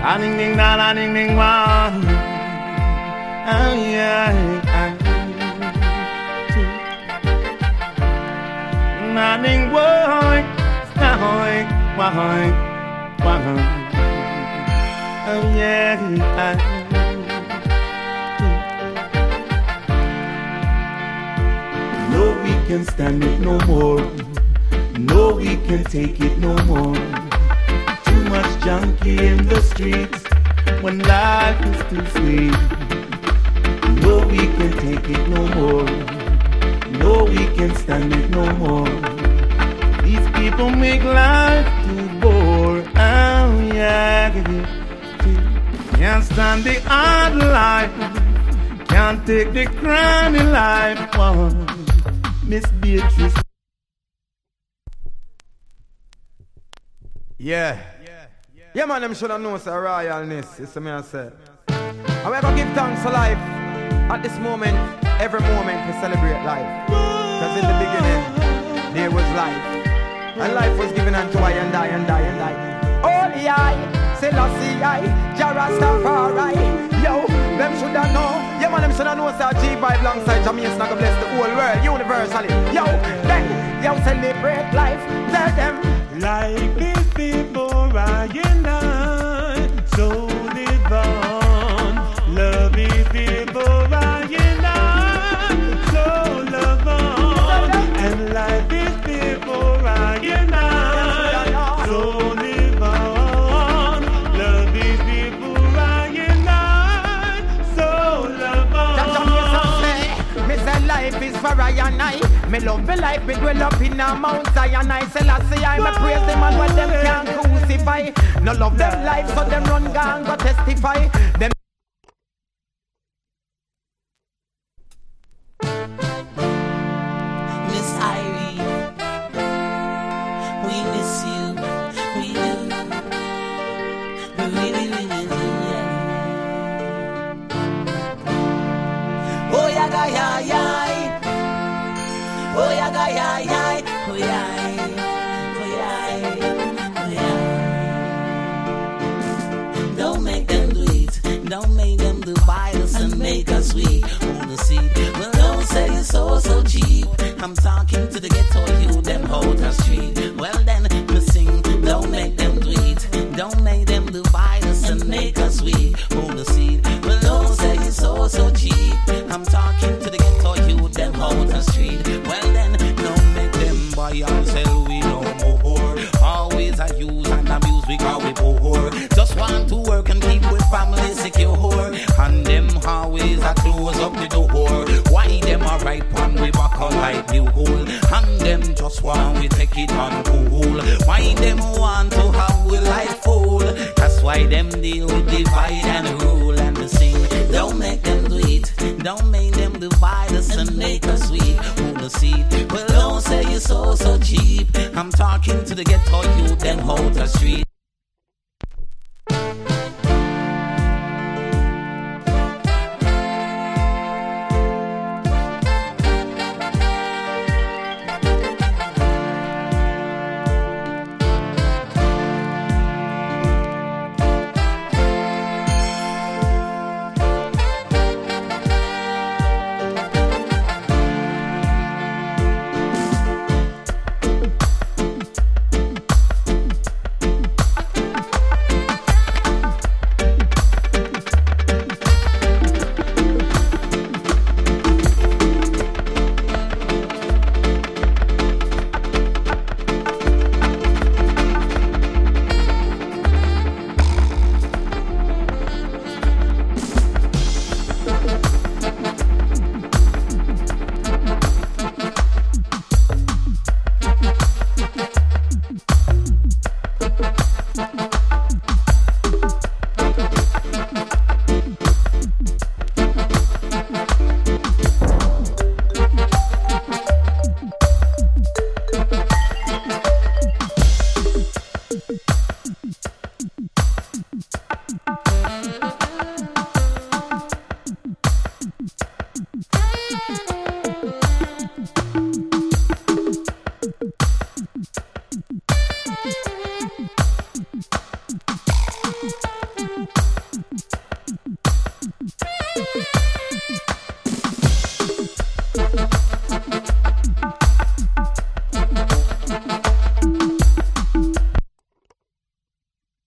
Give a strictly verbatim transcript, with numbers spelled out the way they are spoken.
Ah, ding ding da da ding ding wa. Oh yeah. Na ding boy, boy, boy, boy. Oh yeah. No, we can stand it no more. No, we can take it no more. Too much junkie in the streets when life is too sweet. No, we can take it no more. No, we can stand it no more. These people make life too boring. Oh yeah. Can't stand the hard life. Can't take the crown in life. Oh, Miss Beatrice. Yeah. Yeah, man, them should have known the royalness. It's me I say. And we're going to give thanks for life. At this moment, every moment we celebrate life. Because in the beginning, there was life. And life was given unto I and I and I and I. Holy I, Selassie I, Jarastafari. Yo, them should have known. Yeah, man, them should have known that G five alongside Jamaica gonna bless the whole world universally. Yo, then, yo, celebrate life. Tell them. Life is before I and I, so live on. Love is before I and I, so love on. And life is before I and I, so live on. Love is before I and I, so love on. Me say life is for I and I. Me love the life, me dwell up in a Mount Zion. I say, I say, I me praise them and what them can't crucify. No love them life, so them run gang go testify. Them Miss Irie, we miss you, we do, we really, really do, yeah. Oh, yeah, yeah, yeah, yeah. Oh yeah, yeah, yeah, yeah, oh yeah, oh yeah, oh yeah. Don't make them do it, don't make them divide us and make us weak. Wanna see? Well, don't say it's so so cheap. I'm talking to the ghetto you, them hold the street. Well then, me sing. Don't make them do it, don't make them divide us and make us weak. Wanna see? Well, don't say it's so so cheap. I'm talking to the ghetto you, them hold the street. Well then, don't make them buy and sell we no more. Always I use and abuse because we poor. Just want to work and keep with family secure. And them always I close up the door. Why them are right on we back on like new hole. And them just want we take it on cool. Why them want to have we like fool. That's why them deal with divide and rule and the sing. Don't make them do it, don't make them divide us and make us weak. Wanna see? Well, don't say you're so, so cheap. I'm talking to the ghetto youth, them hold the street. Thank you.